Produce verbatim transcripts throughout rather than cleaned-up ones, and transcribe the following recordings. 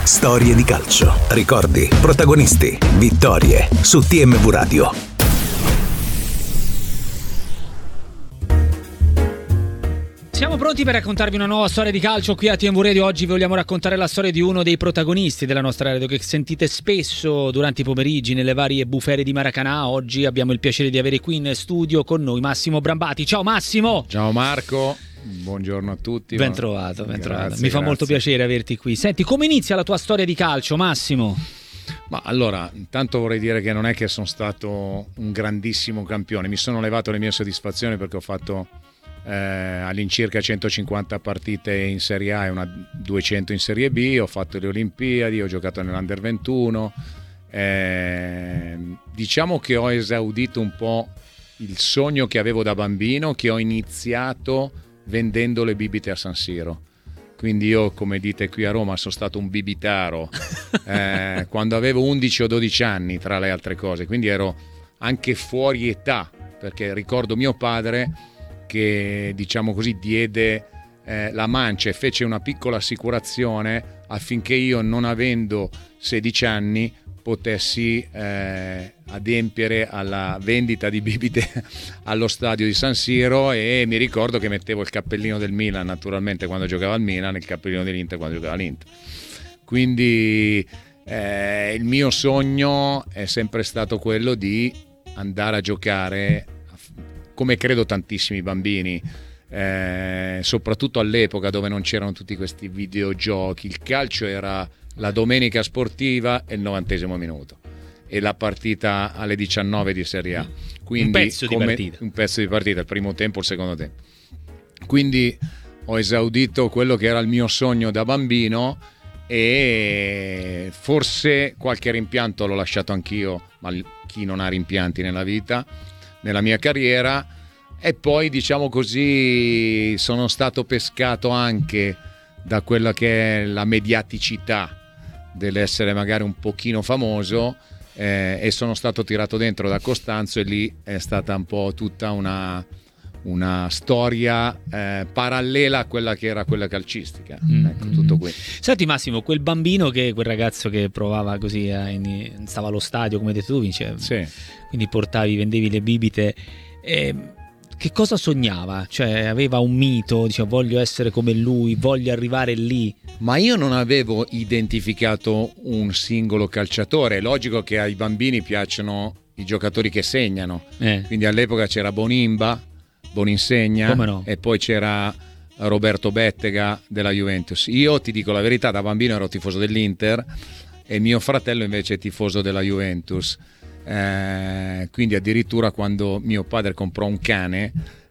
Storie di calcio, ricordi, protagonisti, vittorie su T M V Radio. Siamo pronti per raccontarvi una nuova storia di calcio qui a T M V Radio. Oggi vogliamo raccontare la storia di uno dei protagonisti della nostra radio che sentite spesso durante i pomeriggi nelle varie bufere di Maracanã. Oggi abbiamo il piacere di avere qui in studio con noi Massimo Brambati. Ciao Massimo! Ciao Marco, buongiorno a tutti. Ben trovato, ben grazie, trovato. Mi fa grazie. molto piacere averti qui. Senti, come inizia la tua storia di calcio, Massimo? Ma allora, intanto vorrei dire che non è che sono stato un grandissimo campione, mi sono levato le mie soddisfazioni perché ho fatto eh, all'incirca centocinquanta partite in Serie A e una duecento in Serie B, ho fatto le Olimpiadi, ho giocato nell'Under ventuno, eh, diciamo che ho esaudito un po' il sogno che avevo da bambino, che ho iniziato vendendo le bibite a San Siro. Quindi io, come dite qui a Roma, sono stato un bibitaro eh, quando avevo undici o dodici anni, tra le altre cose, quindi ero anche fuori età, perché ricordo mio padre che, diciamo così, diede eh, la mancia e fece una piccola assicurazione affinché io, non avendo sedici anni, potessi eh, adempiere alla vendita di bibite allo stadio di San Siro, e mi ricordo che mettevo il cappellino del Milan naturalmente quando giocava al Milan e il cappellino dell'Inter quando giocava all'Inter. Quindi eh, il mio sogno è sempre stato quello di andare a giocare, come credo tantissimi bambini, eh, soprattutto all'epoca dove non c'erano tutti questi videogiochi. Il calcio era la domenica sportiva e il novantesimo minuto e la partita alle diciannove di Serie A, quindi un pezzo come, di partita un pezzo di partita, il primo tempo, il secondo tempo. Quindi ho esaudito quello che era il mio sogno da bambino e forse qualche rimpianto l'ho lasciato anch'io, ma chi non ha rimpianti nella vita, nella mia carriera. E poi, diciamo così, sono stato pescato anche da quella che è la mediaticità dell'essere magari un pochino famoso, eh, e sono stato tirato dentro da Costanzo, e lì è stata un po' tutta una, una storia eh, parallela a quella che era quella calcistica. Mm. Ecco, tutto qui. Senti Massimo, quel bambino, che quel ragazzo che provava così a, in, stava allo stadio, come hai detto tu, Vince, sì. Quindi portavi, vendevi le bibite, eh, che cosa sognava? Cioè aveva un mito, diceva voglio essere come lui, voglio arrivare lì. Ma io non avevo identificato un singolo calciatore. È logico che ai bambini piacciono i giocatori che segnano, eh. Quindi all'epoca c'era Bonimba, Boninsegna, come no? E poi c'era Roberto Bettega della Juventus. Io ti dico la verità, da bambino ero tifoso dell'Inter e mio fratello invece è tifoso della Juventus. Eh, quindi addirittura quando mio padre comprò un cane,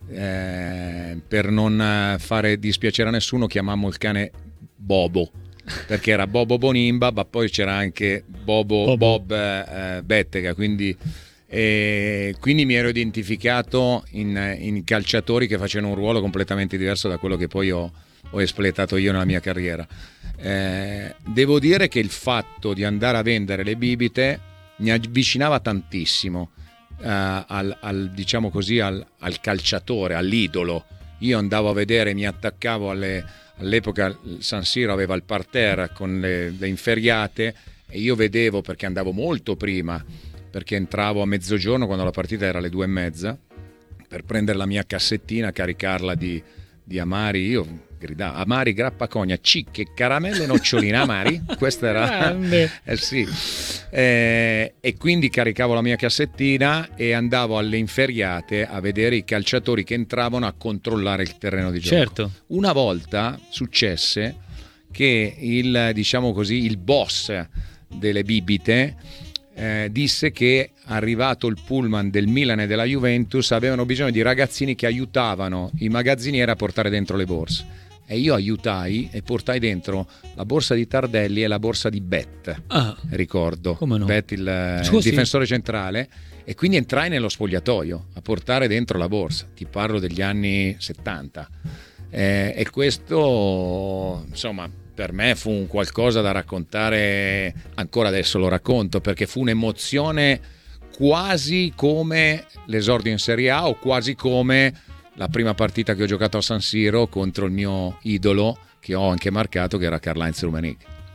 eh, per non fare dispiacere a nessuno, chiamammo il cane Bobo, perché era Bobo Bonimba, ma poi c'era anche Bobo, Bobo. Bob eh, Bettega, quindi, eh, quindi mi ero identificato in, in calciatori che facevano un ruolo completamente diverso da quello che poi ho, ho espletato io nella mia carriera. Eh, devo dire che il fatto di andare a vendere le bibite mi avvicinava tantissimo uh, al, al, diciamo così, al, al calciatore, all'idolo. Io andavo a vedere, mi attaccavo alle, all'epoca San Siro aveva il parterre con le, le inferriate, e io vedevo, perché andavo molto prima, perché entravo a mezzogiorno quando la partita era alle due e mezza, per prendere la mia cassettina, caricarla di, di amari. Io gridavo amari, grappa, cogna, cicche, caramelle, noccioline, amari. Questa era eh sì. Eh, e quindi caricavo la mia cassettina e andavo alle inferriate a vedere i calciatori che entravano, a controllare il terreno di gioco. Certo. Una volta successe che il, diciamo così, il boss delle bibite eh, disse che, arrivato il pullman del Milan e della Juventus, avevano bisogno di ragazzini che aiutavano i magazzinieri a portare dentro le borse. E io aiutai e portai dentro la borsa di Tardelli e la borsa di Bet, ah, ricordo, come no? Bet, il, Scusi. il difensore centrale, e quindi entrai nello spogliatoio a portare dentro la borsa. Ti parlo degli anni settanta, eh, e questo, insomma, per me fu un qualcosa da raccontare, ancora adesso lo racconto, perché fu un'emozione quasi come l'esordio in Serie A, o quasi come la prima partita che ho giocato a San Siro contro il mio idolo, che ho anche marcato, che era Karl-Heinz Rummenigge.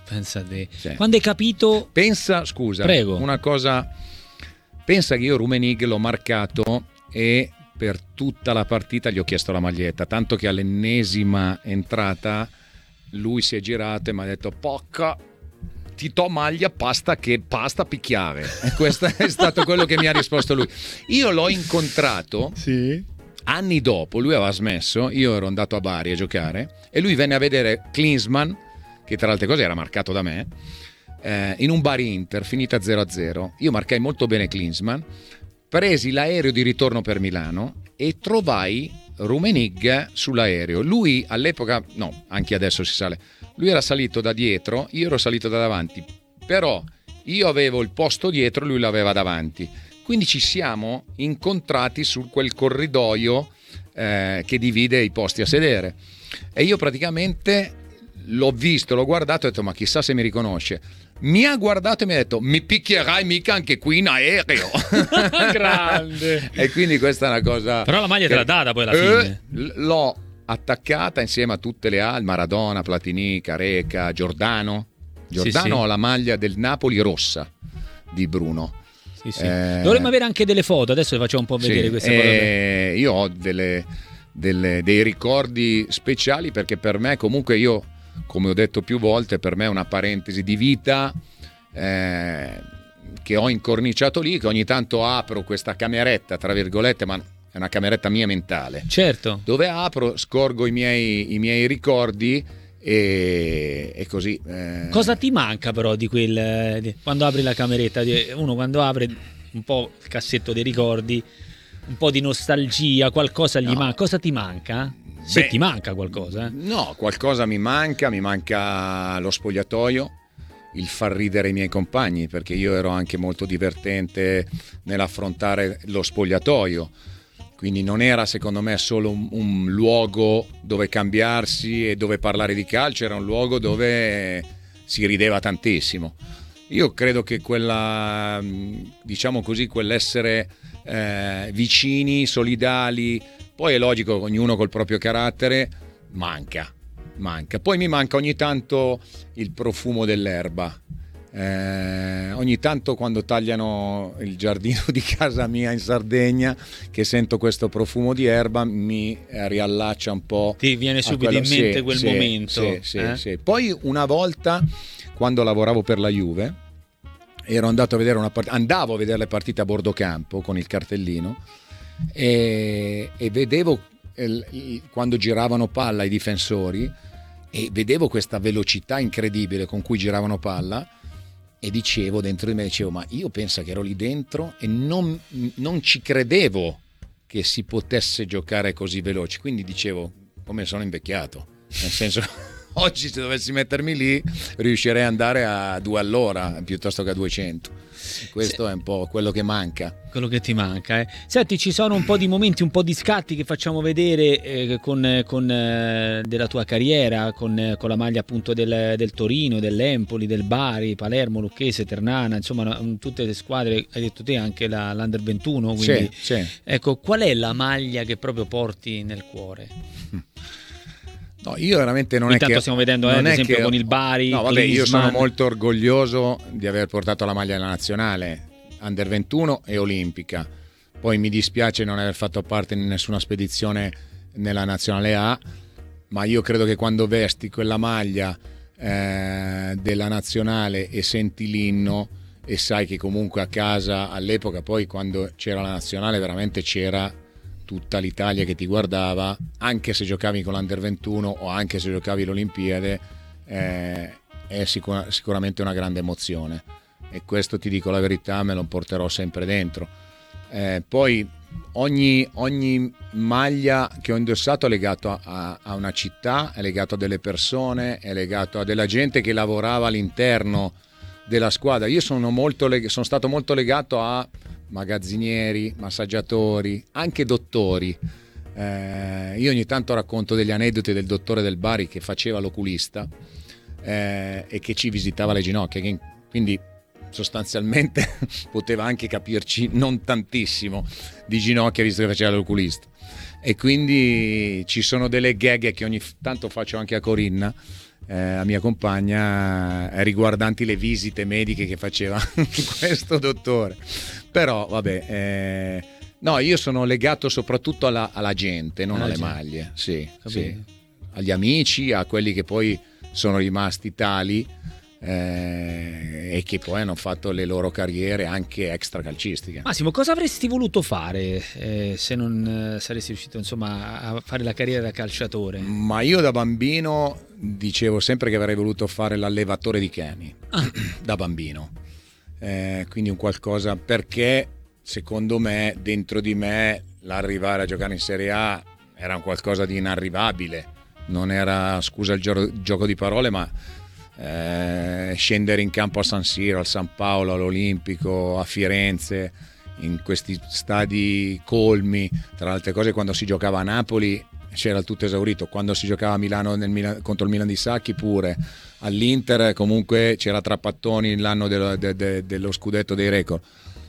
Pensa a te. Sì. Quando hai capito... Pensa, scusa, Prego. una cosa, pensa che io Rummenigge l'ho marcato e per tutta la partita gli ho chiesto la maglietta, tanto che all'ennesima entrata lui si è girato e mi ha detto "Pocca, ti to maglia, pasta che pasta picchiare". E questo è stato quello che mi ha risposto lui. Io l'ho incontrato Sì. anni dopo, lui aveva smesso, io ero andato a Bari a giocare e lui venne a vedere Klinsmann, che tra le altre cose era marcato da me, eh, in un Bari Inter, finita zero a zero. Io marcai molto bene Klinsmann, presi l'aereo di ritorno per Milano e trovai Rummenigge sull'aereo. Lui all'epoca, no, anche adesso si sale, lui era salito da dietro, io ero salito da davanti, però io avevo il posto dietro, lui l'aveva davanti. Quindi ci siamo incontrati su quel corridoio eh, che divide i posti a sedere. E io praticamente l'ho visto, l'ho guardato e ho detto "ma chissà se mi riconosce". Mi ha guardato e mi ha detto "mi picchierai mica anche qui in aereo". Grande. E quindi questa è una cosa... Però la maglia che... te l'ha data poi alla eh, fine. L'ho attaccata insieme a tutte le altre, Maradona, Platini, Careca, Giordano. Giordano Sì, sì. ha la maglia del Napoli rossa di Bruno. Sì, sì. Eh, Dovremmo avere anche delle foto, adesso le facciamo un po' vedere sì, queste foto. eh, io ho delle, delle, dei ricordi speciali perché per me comunque io, come ho detto più volte, per me è una parentesi di vita eh, che ho incorniciato lì, che ogni tanto apro questa cameretta, tra virgolette, ma è una cameretta mia mentale. Certo. Dove apro, scorgo i miei, i miei ricordi e, e così. Eh. Cosa ti manca però di quel... Di, quando apri la cameretta, di, uno quando apre un po' il cassetto dei ricordi, un po' di nostalgia, qualcosa gli No. manca. Cosa ti manca? Se Beh, ti manca qualcosa. Eh? No, qualcosa mi manca, mi manca lo spogliatoio, il far ridere i miei compagni, perché io ero anche molto divertente nell'affrontare lo spogliatoio, quindi non era secondo me solo un, un luogo dove cambiarsi e dove parlare di calcio, era un luogo dove si rideva tantissimo. Io credo che quella, diciamo così, quell'essere eh, vicini, solidali, poi è logico, ognuno col proprio carattere, manca, manca. Poi mi manca ogni tanto il profumo dell'erba. Eh, ogni tanto quando tagliano il giardino di casa mia in Sardegna, che sento questo profumo di erba, mi riallaccia un po'. Ti viene subito quello, in mente sì, quel sì, momento. Sì, sì, eh? sì. Poi una volta, quando lavoravo per la Juve, ero andato a vedere una part- andavo a vedere le partite a bordo campo con il cartellino e, e vedevo il, il, quando giravano palla i difensori e vedevo questa velocità incredibile con cui giravano palla e dicevo dentro di me, dicevo ma io penso che ero lì dentro e non, non ci credevo che si potesse giocare così veloce, quindi dicevo come sono invecchiato, nel senso oggi se dovessi mettermi lì riuscirei ad andare a due all'ora piuttosto che a duecento. Questo sì. È un po' quello che manca. Quello che ti manca. Eh. Senti, ci sono un po' di momenti, un po' di scatti che facciamo vedere eh, con, con eh, della tua carriera, con, eh, con la maglia appunto del, del Torino, dell'Empoli, del Bari, Palermo, Lucchese, Ternana, insomma tutte le squadre, hai detto te anche la, l'Under ventuno. Quindi, sì, sì. Ecco, qual è la maglia che proprio porti nel cuore? No, io veramente non Intanto è che stiamo vedendo eh, ad esempio che... con il Bari. No, vabbè, Klinsmann. Io sono molto orgoglioso di aver portato la maglia della nazionale Under ventuno e olimpica. Poi mi dispiace non aver fatto parte di nessuna spedizione nella nazionale A, ma io credo che quando vesti quella maglia eh, della nazionale e senti l'inno e sai che comunque a casa all'epoca, poi quando c'era la nazionale veramente c'era tutta l'Italia che ti guardava, anche se giocavi con l'Under ventuno o anche se giocavi l'Olimpiade, eh, è sicur- sicuramente una grande emozione e questo, ti dico la verità, me lo porterò sempre dentro. Eh, poi ogni, ogni maglia che ho indossato è legato a, a, a una città, è legato a delle persone, è legato a della gente che lavorava all'interno della squadra. Io sono, molto leg- sono stato molto legato a magazzinieri, massaggiatori, anche dottori. Eh, io ogni tanto racconto degli aneddoti del dottore del Bari che faceva l'oculista eh, e che ci visitava le ginocchia, che quindi sostanzialmente poteva anche capirci non tantissimo di ginocchia visto che faceva l'oculista. E quindi ci sono delle gag che ogni tanto faccio anche a Corinna, eh, a mia compagna eh, riguardanti le visite mediche che faceva questo dottore. Però vabbè, eh, no, io sono legato soprattutto alla, alla gente, non Ah, alle sì. maglie, sì, Capito. sì, agli amici, a quelli che poi sono rimasti tali eh, e che poi hanno fatto le loro carriere anche extracalcistiche. Massimo, cosa avresti voluto fare eh, se non eh, saresti riuscito insomma a fare la carriera da calciatore? Ma io da bambino dicevo sempre che avrei voluto fare l'allevatore di cani, Ah. da bambino. Eh, quindi un qualcosa, perché secondo me dentro di me l'arrivare a giocare in Serie A era un qualcosa di inarrivabile, non era, scusa il gio- gioco di parole, ma eh, scendere in campo a San Siro, al San Paolo, all'Olimpico, a Firenze, in questi stadi colmi, tra le altre cose quando si giocava a Napoli c'era il tutto esaurito, quando si giocava a Milano nel Milan, contro il Milan di Sacchi pure, all'Inter comunque c'era Trapattoni l'anno dello, de, de, dello scudetto dei record,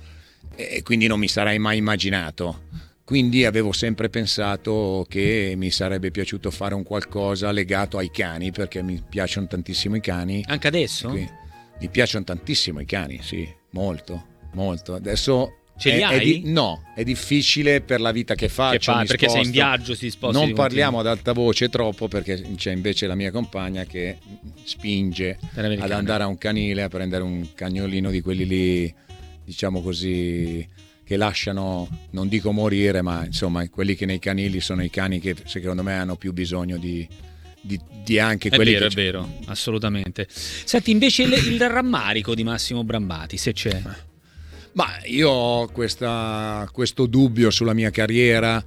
e quindi non mi sarei mai immaginato, quindi avevo sempre pensato che mi sarebbe piaciuto fare un qualcosa legato ai cani, perché mi piacciono tantissimo i cani. Anche adesso? Quindi, mi piacciono tantissimo i cani, sì, molto, molto. Adesso Ce li è, hai? è di- no, è difficile per la vita che faccio. Che fa- mi perché sei in sposto. viaggio, si sposta Non di parliamo continuo. ad alta voce troppo, perché c'è invece la mia compagna che spinge Per avere il ad cane. andare a un canile, a prendere un cagnolino di quelli lì, diciamo così, che lasciano, non dico morire, ma insomma quelli che nei canili sono i cani che secondo me hanno più bisogno di, di, di anche È quelli vero, che è vero, assolutamente. Senti, invece il, il rammarico di Massimo Brambati, se c'è. Ma io ho questa, questo dubbio sulla mia carriera,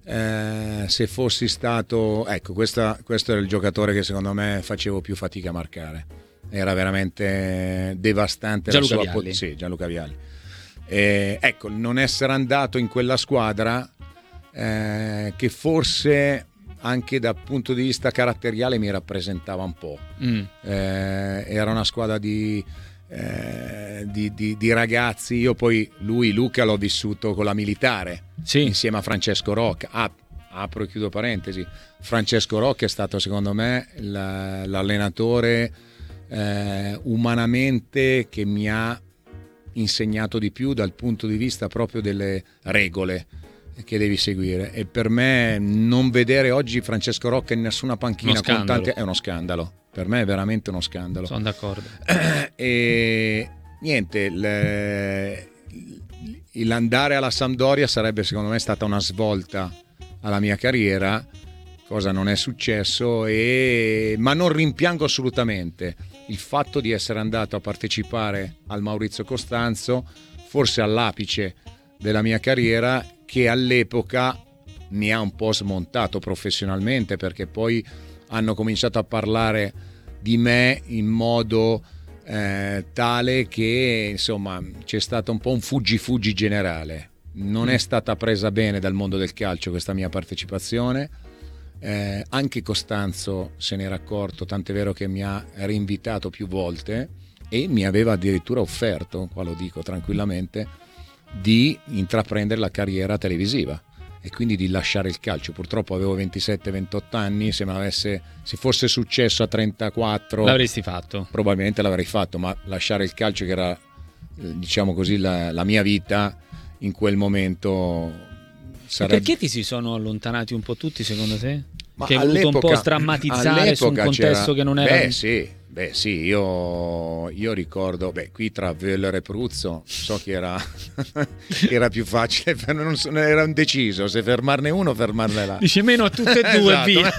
eh, se fossi stato, ecco, questa, questo era il giocatore che secondo me facevo più fatica a marcare, era veramente devastante. Gianluca la sua Vialli. po- sì, Gianluca Vialli. Eh, ecco, non essere andato in quella squadra, eh, che forse anche dal punto di vista caratteriale mi rappresentava un po'. Mm. Eh, era una squadra di, eh, di, di, di ragazzi. Io poi lui, Luca, l'ho vissuto con la militare, Sì. insieme a Francesco Rocca. Ah, apro e chiudo parentesi, Francesco Rocca è stato secondo me la- l'allenatore eh, umanamente che mi ha insegnato di più dal punto di vista proprio delle regole che devi seguire, e per me non vedere oggi Francesco Rocca in nessuna panchina Uno con scandalo. tante, è uno scandalo, per me è veramente uno scandalo. Sono d'accordo. E niente, il- l'andare alla Sampdoria sarebbe secondo me stata una svolta alla mia carriera, cosa non è successo, e... ma non rimpiango assolutamente il fatto di essere andato a partecipare al Maurizio Costanzo, forse all'apice della mia carriera, che all'epoca mi ha un po' smontato professionalmente, perché poi hanno cominciato a parlare di me in modo eh, tale che insomma c'è stato un po' un fuggi-fuggi generale. Non è stata presa bene dal mondo del calcio questa mia partecipazione, eh, anche Costanzo se n'era accorto, tant'è vero che mi ha rinvitato più volte e mi aveva addirittura offerto, qua lo dico tranquillamente, di intraprendere la carriera televisiva e quindi di lasciare il calcio. Purtroppo avevo ventisette ventotto anni, se me l'avesse, se fosse successo a trentaquattro L'avresti fatto. probabilmente l'avrei fatto, ma lasciare il calcio, che era eh, diciamo così la, la mia vita in quel momento, E sarebbe... perché ti si sono allontanati un po' tutti, secondo te? Ma Che hai voluto un po' all'epoca- strammatizzare su un all'epoca contesto c'era- che non era... Beh sì, beh sì, io, io ricordo, beh qui tra Völler e Pruzzo so che era, che era più facile, non so, era indeciso se fermarne uno o fermarne l'altro. Dice meno a tutte e due, Esatto. via.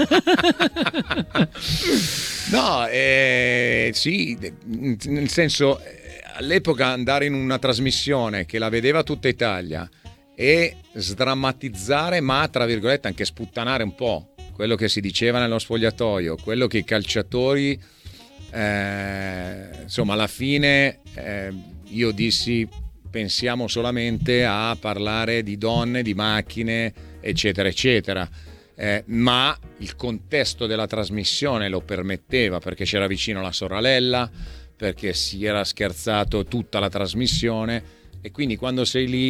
No, eh, sì, nel senso, eh, all'epoca andare in una trasmissione che la vedeva tutta Italia e sdrammatizzare, ma tra virgolette anche sputtanare un po' quello che si diceva nello spogliatoio, quello che i calciatori, eh, insomma, alla fine eh, io dissi pensiamo solamente a parlare di donne, di macchine, eccetera, eccetera. Eh, ma il contesto della trasmissione lo permetteva, perché c'era vicino la sorella, perché si era scherzato tutta la trasmissione, e quindi quando sei lì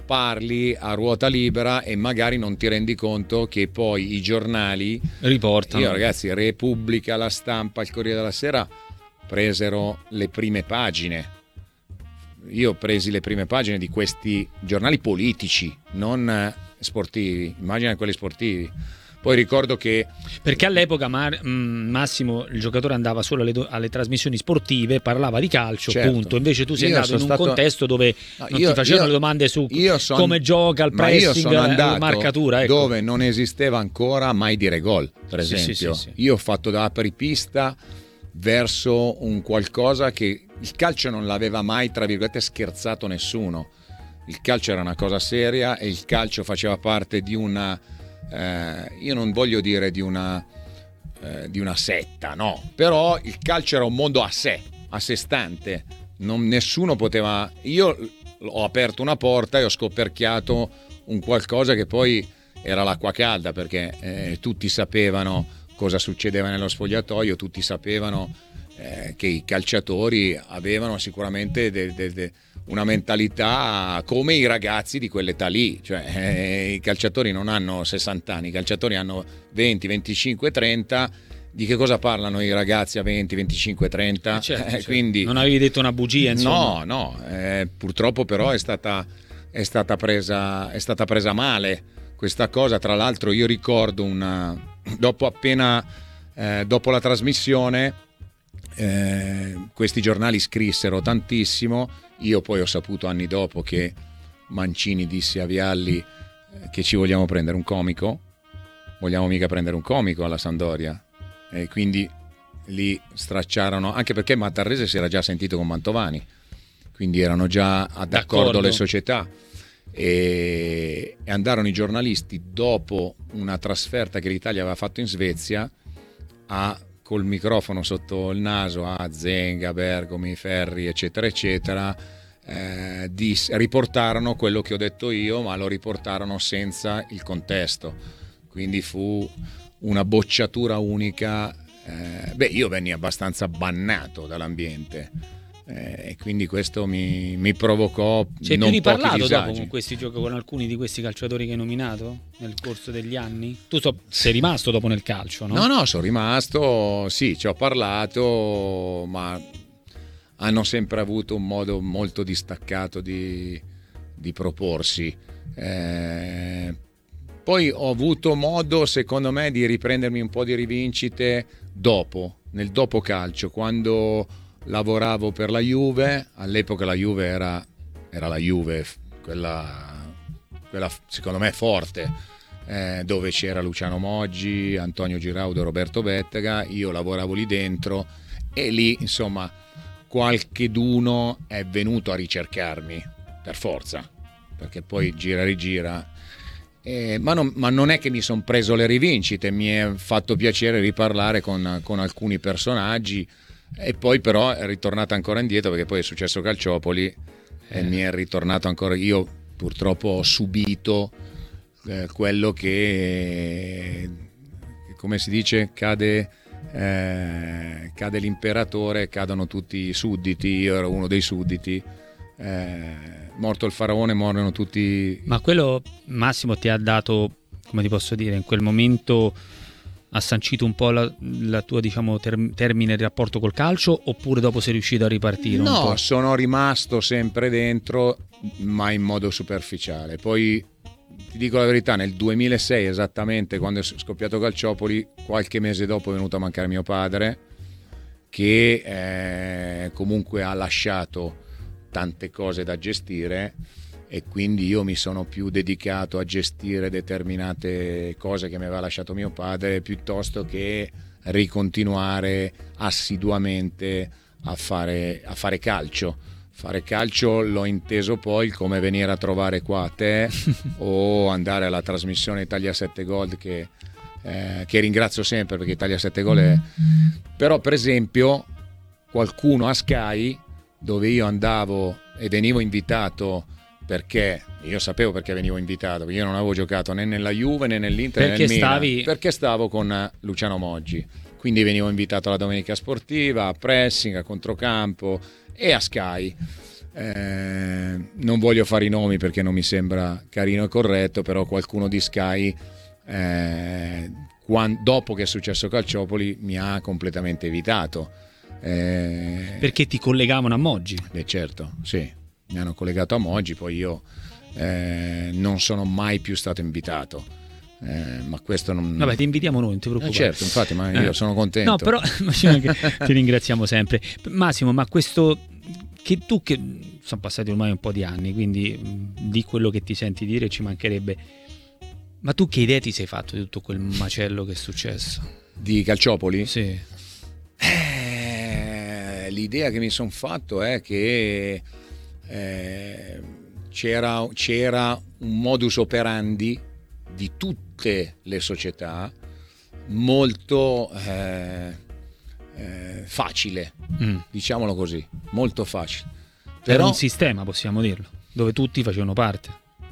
parli a ruota libera e magari non ti rendi conto che poi i giornali riportano. Io ragazzi, Repubblica, La Stampa, il Corriere della Sera presero le prime pagine. Io ho presi le prime pagine di questi giornali politici, non sportivi, immagina quelli sportivi. Poi ricordo che perché all'epoca Mar- Massimo, il giocatore andava solo alle, do- alle trasmissioni sportive, parlava di calcio, certo. punto. Invece tu sei io andato in un stato... contesto dove no, non io, ti facevano io, le domande su son... come gioca, il pressing, la marcatura, ecco. Dove non esisteva ancora mai dire gol, per esempio. Sì, sì, sì, sì. Io ho fatto da apripista verso un qualcosa che il calcio non l'aveva mai, tra virgolette, scherzato nessuno. Il calcio era una cosa seria e il calcio faceva parte di una eh, io non voglio dire di una eh, di una setta, no, però il calcio era un mondo a sé, a sé stante. Non, nessuno poteva. Io ho aperto una porta e ho scoperchiato un qualcosa che poi era l'acqua calda, perché eh, tutti sapevano cosa succedeva nello spogliatoio, tutti sapevano eh, che i calciatori avevano sicuramente de, de, de una mentalità come i ragazzi di quell'età lì, cioè eh, i calciatori non hanno sessanta anni, i calciatori hanno venti, venticinque, trenta. Di che cosa parlano i ragazzi a venti, venticinque, trenta? Eh certo, eh, certo. Quindi non avevi detto una bugia, insomma. No, no, eh, purtroppo però è stata, è stata presa è stata presa male questa cosa. Tra l'altro io ricordo una dopo appena eh, dopo la trasmissione eh, questi giornali scrissero tantissimo. Io poi ho saputo anni dopo che Mancini disse a Vialli eh, che ci vogliamo prendere un comico, vogliamo mica prendere un comico alla Sampdoria, e quindi lì stracciarono, anche perché Mattarrese si era già sentito con Mantovani, quindi erano già d'accordo, d'accordo. le società, e, e andarono i giornalisti dopo una trasferta che l'Italia aveva fatto in Svezia a col microfono sotto il naso a Zenga, Bergomi, Ferri, eccetera eccetera, eh, dis, riportarono quello che ho detto io, ma lo riportarono senza il contesto, quindi fu una bocciatura unica. Eh, beh, io venni abbastanza bannato dall'ambiente e eh, quindi questo mi, mi provocò C'è non più pochi riparlato disagi. dopo con questi giochi, con alcuni di questi calciatori che hai nominato nel corso degli anni? Tu so, sei rimasto dopo nel calcio, no? No, no, sono rimasto, sì, ci ho parlato, ma hanno sempre avuto un modo molto distaccato di, di proporsi. Eh, poi ho avuto modo, secondo me, di riprendermi un po' di rivincite dopo, nel dopo calcio, quando lavoravo per la Juve. All'epoca la Juve era, era la Juve, quella, quella secondo me forte, eh, dove c'era Luciano Moggi, Antonio Giraudo, Roberto Bettega. Io lavoravo lì dentro e lì, insomma, qualcheduno è venuto a ricercarmi per forza, perché poi gira rigira. Eh, ma, non, ma non è che mi sono preso le rivincite, mi è fatto piacere riparlare con, con alcuni personaggi, e poi però è ritornata ancora indietro, perché poi è successo Calciopoli e eh. mi è ritornato ancora. Io purtroppo ho subito eh, quello che, come si dice, cade, eh, cade l'imperatore, cadono tutti i sudditi. Io ero uno dei sudditi. Eh, morto il faraone, morono tutti. Ma quello, Massimo, ti ha dato, come ti posso dire, in quel momento ha sancito un po' la, la tua, diciamo, ter- termine di rapporto col calcio, oppure dopo sei riuscito a ripartire? No, un po'? Sono rimasto sempre dentro, ma in modo superficiale. Poi ti dico la verità, nel duemilasei esattamente, quando è scoppiato Calciopoli, qualche mese dopo è venuto a mancare mio padre, che eh, comunque ha lasciato tante cose da gestire, e quindi io mi sono più dedicato a gestire determinate cose che mi aveva lasciato mio padre, piuttosto che ricontinuare assiduamente a fare, a fare calcio. Fare calcio l'ho inteso poi come venire a trovare qua a te o andare alla trasmissione Italia sette Gold, che, eh, che ringrazio sempre, perché Italia sette Gol è. Però per esempio qualcuno a Sky, dove io andavo e venivo invitato, perché io sapevo perché venivo invitato, perché io non avevo giocato né nella Juve né nell'Inter perché né nel Milan, stavi... perché stavo con Luciano Moggi, quindi venivo invitato alla Domenica Sportiva, a Pressing, a Controcampo e a Sky. eh, non voglio fare i nomi perché non mi sembra carino e corretto, però qualcuno di Sky eh, quando, dopo che è successo Calciopoli mi ha completamente evitato. Eh, perché ti collegavano a Moggi? Beh, certo, sì, mi hanno collegato a Moggi, poi io eh, non sono mai più stato invitato. Eh, ma questo non... Vabbè, ti invitiamo noi, non ti preoccupare. Eh certo, infatti, ma io eh. sono contento. No, però ti ringraziamo sempre. Massimo, ma questo che tu, che sono passati ormai un po' di anni, quindi di quello che ti senti dire ci mancherebbe, ma tu che idea ti sei fatto di tutto quel macello che è successo? Di Calciopoli? Sì. Eh, l'idea che mi sono fatto è che eh, c'era, c'era un modus operandi di tutte le società molto eh, eh, facile, mm. diciamolo così, molto facile. Però era un sistema, possiamo dirlo, dove tutti facevano parte.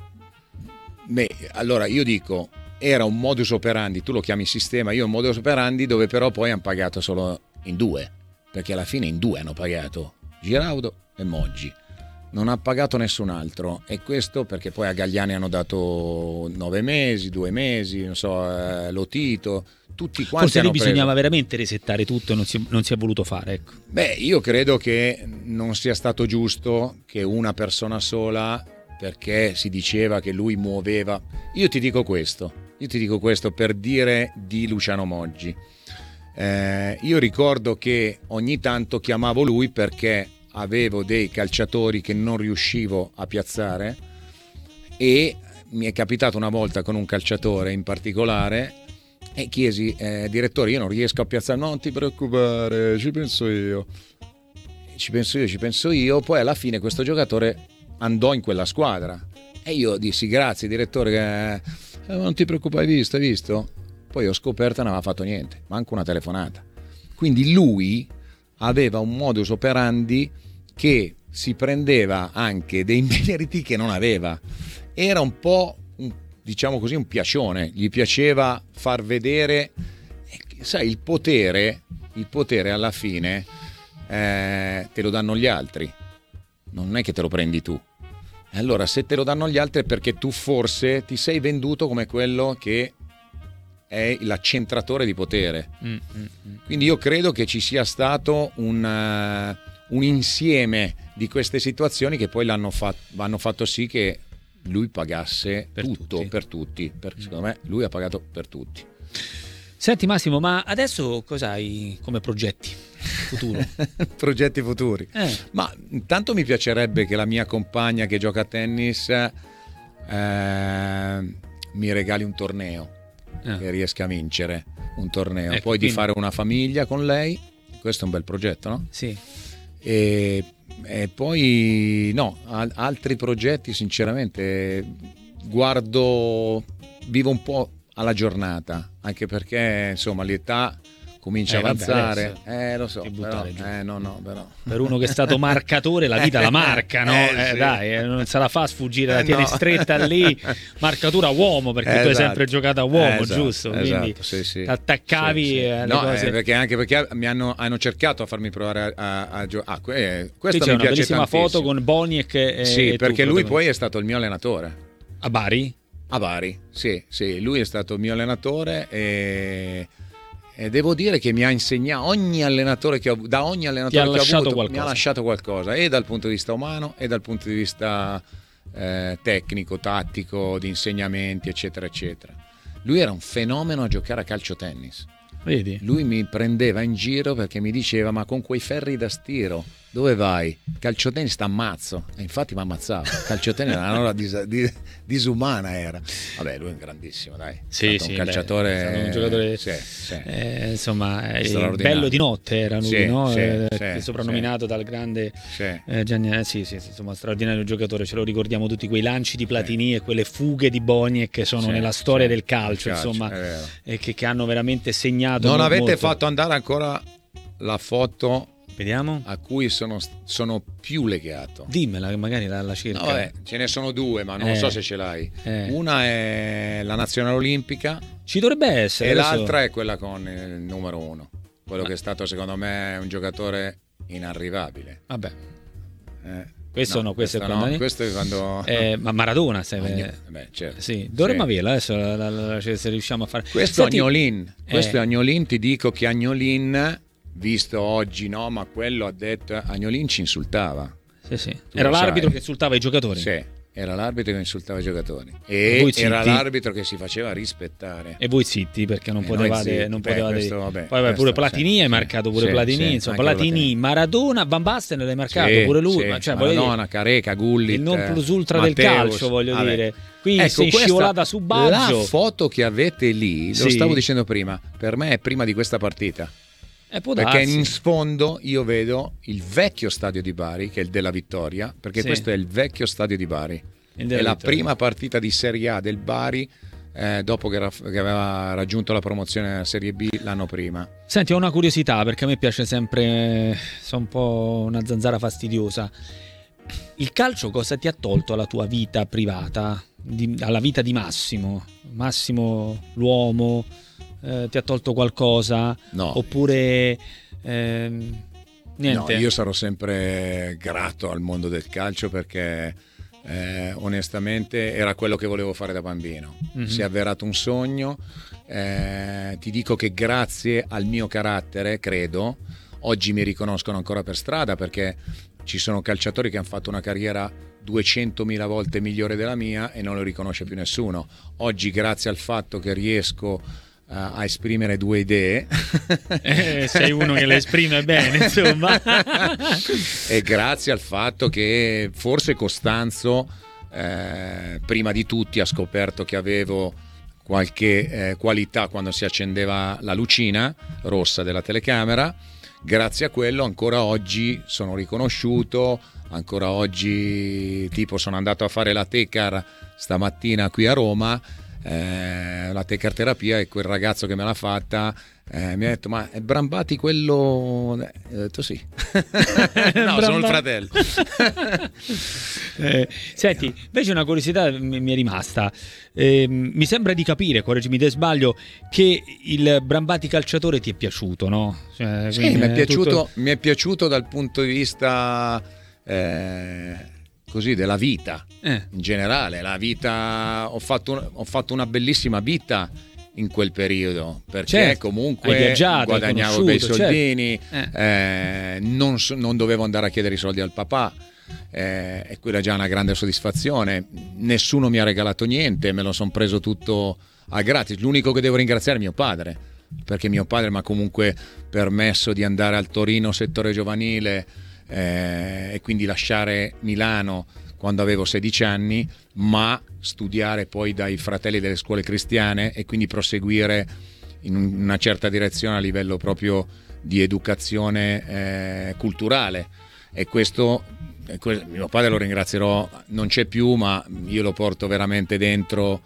Beh, allora io dico, era un modus operandi, tu lo chiami sistema, io un modus operandi dove però poi hanno pagato solo in due, perché alla fine in due hanno pagato Giraudo e Moggi. Non ha pagato nessun altro, e questo perché poi a Galliani hanno dato nove mesi, due mesi, non so, eh, Lotito, tutti quanti. Forse hanno lì bisognava preso. veramente resettare tutto e non si, non si è voluto fare, ecco. Beh, io credo che non sia stato giusto che una persona sola, perché si diceva che lui muoveva. Io ti dico questo, io ti dico questo per dire di Luciano Moggi. Eh, io ricordo che ogni tanto chiamavo lui perché avevo dei calciatori che non riuscivo a piazzare, e mi è capitato una volta con un calciatore in particolare e chiesi eh, direttore, io non riesco a piazzare. Non ti preoccupare, ci penso io ci penso io ci penso io poi alla fine questo giocatore andò in quella squadra e io dissi grazie direttore, che eh, non ti preoccupare, hai visto hai visto poi ho scoperto che non aveva fatto niente, manco una telefonata. Quindi lui aveva un modus operandi che si prendeva anche dei meriti che non aveva. Era un po', un, diciamo così, un piacione. Gli piaceva far vedere, sai, il potere, il potere alla fine eh, te lo danno gli altri, non è che te lo prendi tu. Allora, se te lo danno gli altri è perché tu forse ti sei venduto come quello che è l'accentratore di potere. Mm, mm, mm. Quindi io credo che ci sia stato un, uh, un insieme di queste situazioni che poi l'hanno fatto, hanno fatto sì che lui pagasse per tutto, tutti. per tutti. Per, mm. Secondo me lui ha pagato per tutti. Senti Massimo, ma adesso cos'hai come progetti futuro? Progetti futuri? Eh. Ma intanto mi piacerebbe che la mia compagna che gioca a tennis eh, mi regali un torneo. Eh. Che riesca a vincere un torneo, ecco, poi quindi... di fare una famiglia con lei, questo è un bel progetto, no? Sì. E, e poi no, al- altri progetti sinceramente guardo, vivo un po' alla giornata, anche perché insomma l'età comincia eh, a avanzare, vabbè, eh lo so, però, eh, no, no, però. Per uno che è stato marcatore la vita la marca, no? Eh, eh, sì. Dai, eh, non se la fa sfuggire, la eh, tiene no. stretta lì, marcatura uomo, perché eh, tu hai esatto. sempre giocato a uomo, eh, esatto, giusto? Quindi esatto, sì, sì. attaccavi sì, sì. alle no, cose. Eh, perché anche perché mi hanno, hanno cercato a farmi provare a, a, a giocare. Ah, que- questo c'è mi una piace bellissima tantissimo. foto con Boniek e sì, e perché tu, lui poi è stato il mio allenatore. A Bari? A Bari, sì, sì, lui è stato il mio allenatore e, e devo dire che mi ha insegnato ogni allenatore che ho, da ogni allenatore che ho avuto qualcosa. mi ha lasciato qualcosa, e dal punto di vista umano e dal punto di vista eh, tecnico, tattico, di insegnamenti, eccetera, eccetera. Lui era un fenomeno a giocare a calcio tennis. Vedi? Lui mi prendeva in giro perché mi diceva: ma con quei ferri da stiro dove vai? Calcio tennis t'ammazzo. E infatti mi ammazzava. Calcio tennis era una roba dis- dis- disumana era. Vabbè, lui è un grandissimo, dai. Sì, è stato sì, un calciatore, beh, è stato un giocatore sì, sì. Eh, insomma, il bello di notte era lui, sì, no? sì, eh, sì, soprannominato sì. dal grande sì. eh, Gianni, eh, sì, sì, insomma, straordinario giocatore, ce lo ricordiamo tutti, quei lanci di Platini sì. e quelle fughe di Boniek che sono sì, nella storia sì, del calcio, calcio insomma, e che, che hanno veramente segnato. Non molto. avete fatto andare ancora la foto? Vediamo. A cui sono, sono più legato. Dimmela, che magari la, la cerca. No, vabbè, ce ne sono due, ma non eh, so se ce l'hai. Eh. Una è la nazionale olimpica. Ci dovrebbe essere. E adesso... l'altra è quella con il numero uno. Quello ah. che è stato, secondo me, un giocatore inarrivabile. Vabbè. Eh. questo no, no questo, questo, è quando, no, questo è quando... Eh, ma Maradona se... Agno... Beh, certo. Sì, dovremmo sì. averla adesso la, la, la, cioè, se riusciamo a fare questo. Senti... Agnolin questo eh... è Agnolin. Ti dico che Agnolin, visto oggi, no, ma quello ha detto, Agnolin ci insultava. Sì, sì. Era l'arbitro sai. che insultava i giocatori. Sì. Era l'arbitro che insultava i giocatori e, e era l'arbitro che si faceva rispettare. E voi zitti perché non potevate, non Beh, potevate... questo, vabbè, poi vabbè, pure Platini sì, hai marcato pure sì, Platini, sì, insomma Platini. Platini, Maradona, Van Basten l'hai marcato sì, pure lui, sì. ma cioè, Maradona, dire, Careca, Gullit, il non plus ultra Matteus, del calcio, voglio vabbè. dire. Qui ecco, sei questa, scivolata su Baggio. La foto che avete lì, sì. lo stavo dicendo prima, per me è prima di questa partita. Eh, può perché darsi. in sfondo io vedo il vecchio stadio di Bari, che è il della Vittoria, perché sì. questo è il vecchio stadio di Bari. È la Vittoria. prima partita di Serie A del Bari eh, dopo che, era, che aveva raggiunto la promozione alla Serie B l'anno prima. Senti, ho una curiosità perché a me piace sempre, sono un po' una zanzara fastidiosa. Il calcio cosa ti ha tolto alla tua vita privata, di, alla vita di Massimo? Massimo, l'uomo, eh, ti ha tolto qualcosa? No. Oppure ehm, niente? No, io sarò sempre grato al mondo del calcio perché eh, onestamente era quello che volevo fare da bambino. Mm-hmm. Si è avverato un sogno. Eh, ti dico che grazie al mio carattere, credo, oggi mi riconoscono ancora per strada perché ci sono calciatori che hanno fatto una carriera duecentomila volte migliore della mia e non lo riconosce più nessuno. Oggi, grazie al fatto che riesco uh, a esprimere due idee, eh, sei uno che le esprime bene, insomma, e grazie al fatto che forse Costanzo eh, prima di tutti ha scoperto che avevo qualche eh, qualità quando si accendeva la lucina rossa della telecamera. Grazie a quello ancora oggi sono riconosciuto, ancora oggi tipo sono andato a fare la Tecar stamattina qui a Roma, eh, la Tecar terapia, e quel ragazzo che me l'ha fatta eh, mi ha detto: ma è Brambati quello? Eh, ho detto sì. No, sono il fratello. eh, senti, invece una curiosità mi, mi è rimasta. Eh, mi sembra di capire, correggimi se sbaglio, che il Brambati calciatore ti è piaciuto, no? Cioè, sì, mi è, piaciuto, tutto... mi è piaciuto dal punto di vista eh, così della vita eh. in generale. La vita, ho fatto, ho fatto una bellissima vita in quel periodo perché certo, comunque viaggiato, guadagnavo bei soldini, certo. eh. Eh, non, non dovevo andare a chiedere i soldi al papà. Eh, e quella è già una grande soddisfazione. Nessuno mi ha regalato niente, me lo sono preso tutto a gratis. L'unico che devo ringraziare è mio padre, perché mio padre mi ha comunque permesso di andare al Torino settore giovanile eh, e quindi lasciare Milano quando avevo sedici anni, ma studiare poi dai fratelli delle scuole cristiane e quindi proseguire in una certa direzione a livello proprio di educazione eh, culturale. E questo, mio padre lo ringrazierò, non c'è più, ma io lo porto veramente dentro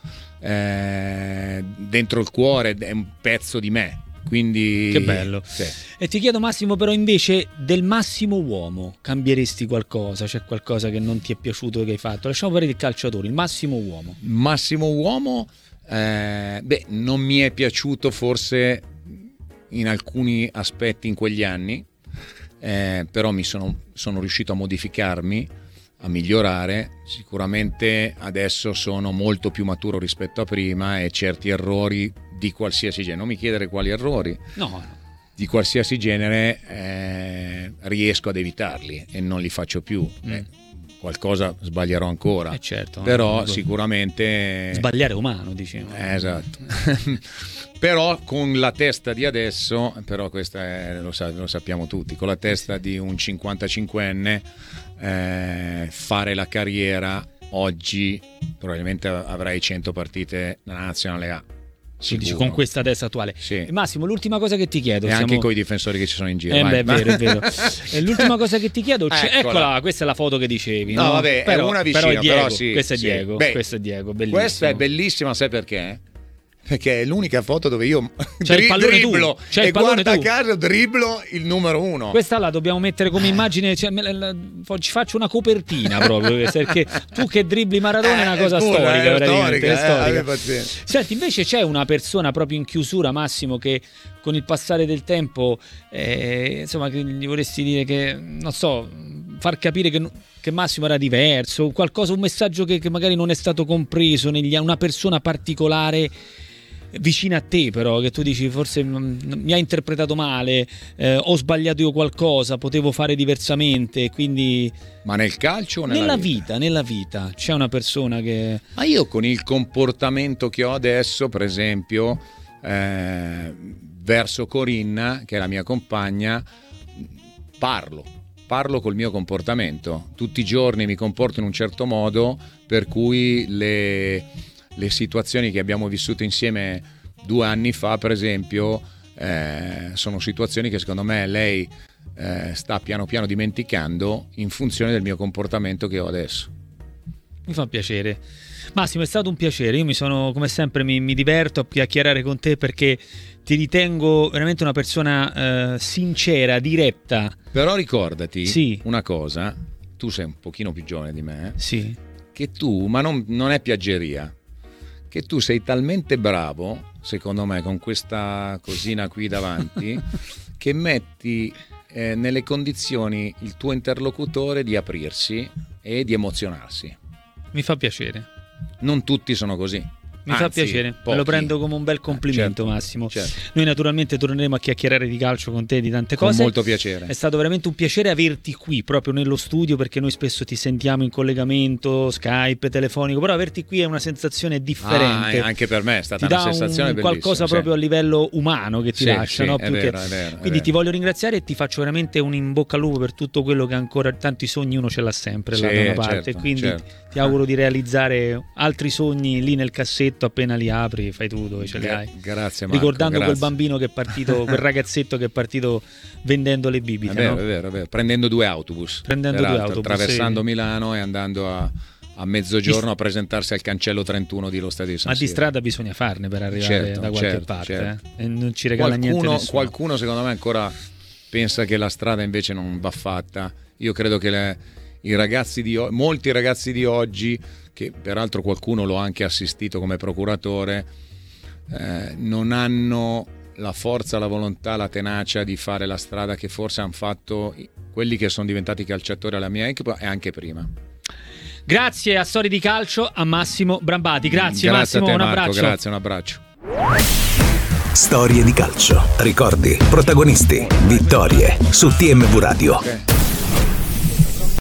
eh, dentro il cuore, è un pezzo di me. Quindi che bello. Sì. E ti chiedo, Massimo, però invece del Massimo uomo cambieresti qualcosa? C'è qualcosa che non ti è piaciuto che hai fatto? Lasciamo parlare del calciatore, il Massimo uomo. Massimo uomo eh, beh, non mi è piaciuto forse in alcuni aspetti in quegli anni, eh, però mi sono, sono riuscito a modificarmi, a migliorare. Sicuramente adesso sono molto più maturo rispetto a prima e certi errori di qualsiasi genere, non mi chiedere quali errori, no, no. di qualsiasi genere eh, riesco ad evitarli e non li faccio più. mm. eh, qualcosa sbaglierò ancora, eh certo, però no, sicuramente sbagliare è umano, diciamo. eh, esatto. Però con la testa di adesso, però questa è, lo, sa, lo sappiamo tutti, con la testa di un cinquantacinquenne eh, fare la carriera oggi probabilmente avrai cento partite nella nazionale A. Dici, con questa testa attuale. Sì. Massimo, l'ultima cosa che ti chiedo, e siamo... anche con i difensori che ci sono in giro. Eh, vai. beh, è vero, è vero. E l'ultima cosa che ti chiedo, eccola. eccola, questa è la foto che dicevi. No, no? vabbè, però, è una vicina, però è Diego, però sì, questo è sì. Diego, Beh, questo è Diego, bellissimo. Questa è bellissima, sai perché? Perché è l'unica foto dove io c'è il pallone dribblo tu. C'è e il pallone guarda tu. caso dribblo il numero uno. Questa la dobbiamo mettere come immagine, cioè, ci faccio una copertina proprio, perché tu che dribbli Maradona è una cosa eh, scusa, storica, è storica, storica, è storica. Eh, Senti, invece c'è una persona proprio in chiusura, Massimo, che con il passare del tempo eh, insomma, che gli vorresti dire che, non so, far capire che, che Massimo era diverso, qualcosa, un messaggio che, che magari non è stato compreso negli, una persona particolare vicina a te, però che tu dici forse mi ha interpretato male, eh, ho sbagliato io qualcosa, potevo fare diversamente, quindi... Ma nel calcio o nella, nella vita? vita? Nella vita c'è una persona che... Ma io con il comportamento che ho adesso, per esempio, eh, verso Corinna, che è la mia compagna, parlo, parlo col mio comportamento. Tutti i giorni mi comporto in un certo modo, per cui le... le situazioni che abbiamo vissuto insieme due anni fa, per esempio, eh, sono situazioni che secondo me lei eh, sta piano piano dimenticando in funzione del mio comportamento che ho adesso. Mi fa piacere. Massimo, è stato un piacere. Io mi sono, come sempre, mi, mi diverto a chiacchierare con te perché ti ritengo veramente una persona eh, sincera, diretta. Però ricordati sì. una cosa, tu sei un pochino più giovane di me, eh? Sì. Che tu, ma non, non è piaggeria, che tu sei talmente bravo, secondo me, con questa cosina qui davanti, che metti eh, nelle condizioni il tuo interlocutore di aprirsi e di emozionarsi. Mi fa piacere. Non tutti sono così. Mi Anzi, fa piacere, pochi. me lo prendo come un bel complimento, certo, Massimo. Certo. Noi naturalmente torneremo a chiacchierare di calcio con te, di tante cose. Con molto piacere. È stato veramente un piacere averti qui, proprio nello studio, perché noi spesso ti sentiamo in collegamento, Skype, telefonico, però averti qui è una sensazione differente. Ah, anche per me è stata ti una dà sensazione un, qualcosa sì. proprio a livello umano che ti sì, lascia, sì, no? È Più vero, che... è vero, è Quindi vero. ti voglio ringraziare e ti faccio veramente un in bocca al lupo per tutto quello che ancora, tanti sogni uno ce l'ha sempre sì, là da una parte, certo, quindi certo. ti auguro di realizzare altri sogni lì nel cassetto, appena li apri fai tu dove ce li hai. Grazie Marco, ricordando grazie. quel bambino che è partito, quel ragazzetto che è partito vendendo le bibite, è vero, no? è vero, è vero, prendendo due autobus, prendendo due autobus, attraversando sì. Milano e andando a, a mezzogiorno a presentarsi al cancello trentuno di lo stadio di San Ma Siro. di strada bisogna farne per arrivare certo, da qualche certo, parte, certo. Eh? E non ci regala qualcuno, niente nessuno. Qualcuno secondo me ancora pensa che la strada invece non va fatta. Io credo che le, i ragazzi di molti ragazzi di oggi, che peraltro qualcuno l'ho anche assistito come procuratore, eh, non hanno la forza, la volontà, la tenacia di fare la strada che forse hanno fatto quelli che sono diventati calciatori alla mia equipa e anche prima. Grazie a Storie di Calcio, a Massimo Brambati. Grazie, grazie Massimo, a te, un Marco, abbraccio. Grazie, un abbraccio. Storie di calcio, ricordi, protagonisti, vittorie su T M V Radio. Okay.